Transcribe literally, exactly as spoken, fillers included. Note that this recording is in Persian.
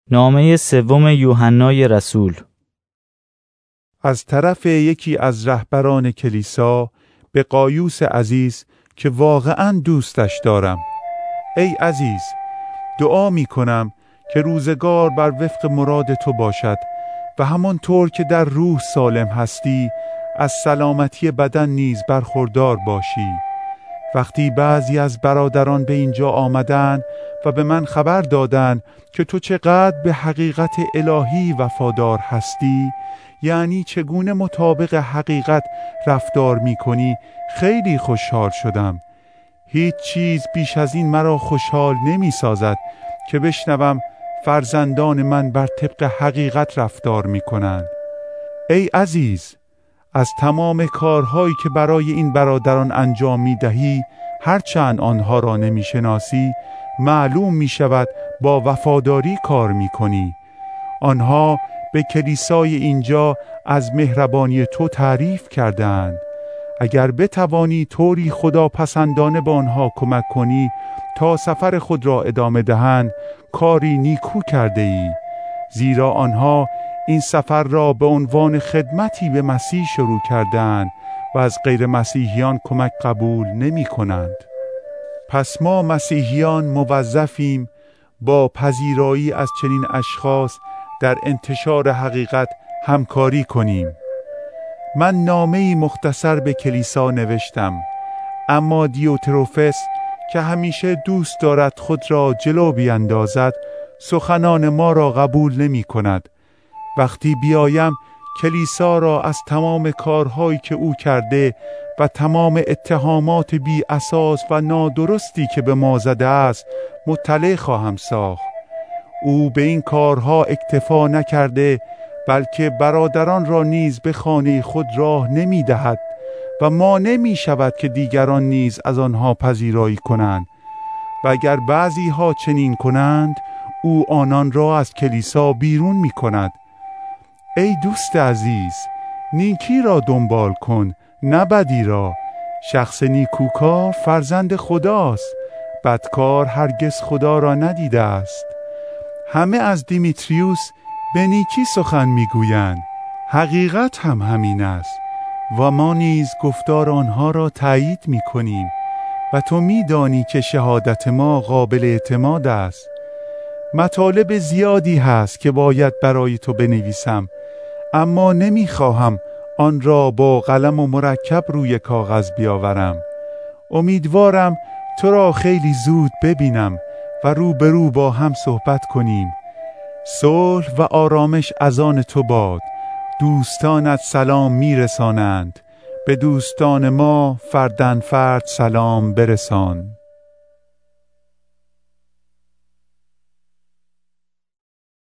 نامه سوم یوحنای رسول. از طرف یکی از رهبران کلیسا به قایوس عزیز که واقعاً دوستش دارم. ای عزیز، دعا می کنم که روزگار بر وفق مراد تو باشد و همانطور که در روح سالم هستی از سلامتی بدن نیز برخوردار باشی. وقتی بعضی از برادران به اینجا آمدند و به من خبر دادند که تو چقدر به حقیقت الهی وفادار هستی، یعنی چگونه مطابق حقیقت رفتار می کنی، خیلی خوشحال شدم. هیچ چیز بیش از این مرا خوشحال نمی سازد که بشنوم فرزندان من بر طبق حقیقت رفتار می کنند. ای عزیز، از تمام کارهایی که برای این برادران انجام می دهی، هرچند آنها را نمی شناسی، معلوم می شود با وفاداری کار می کنی. آنها به کلیسای اینجا از مهربانی تو تعریف کردند. اگر بتوانی طوری خداپسندانه به آنها کمک کنی تا سفر خود را ادامه دهند، کاری نیکو کرده ای، زیرا آنها این سفر را به عنوان خدمتی به مسیح شروع کردند و از غیر مسیحیان کمک قبول نمی کنند. پس ما مسیحیان موظفیم با پذیرایی از چنین اشخاص در انتشار حقیقت همکاری کنیم. من نامه‌ای مختصر به کلیسا نوشتم، اما دیوتروفس که همیشه دوست دارد خود را جلو بیندازد سخنان ما را قبول نمی کند. وقتی بیایم کلیسا را از تمام کارهایی که او کرده و تمام اتهامات بی اساس و نادرستی که به ما زده است مطلع خواهم ساخت. او به این کارها اکتفا نکرده بلکه برادران را نیز به خانه خود راه نمی دهد و ما نمی شود که دیگران نیز از آنها پذیرایی کنند، و اگر بعضی ها چنین کنند او آنان را از کلیسا بیرون می کند. ای دوست عزیز، نیکی را دنبال کن نه بدی را. شخص نیکوکار فرزند خداست، بدکار هرگز خدا را ندیده است. همه از دیمیتریوس به نیکی سخن میگویند، حقیقت هم همین است و ما نیز گفتار آنها را تایید میکنیم و تو میدانی که شهادت ما قابل اعتماد است. مطالب زیادی هست که باید برای تو بنویسم، اما نمیخواهم آن را با قلم و مرکب روی کاغذ بیاورم. امیدوارم تو را خیلی زود ببینم و رو به رو با هم صحبت کنیم. صلح و آرامش از آن تو باد. دوستانت سلام میرسانند. به دوستان ما فردن فرد سلام برسان.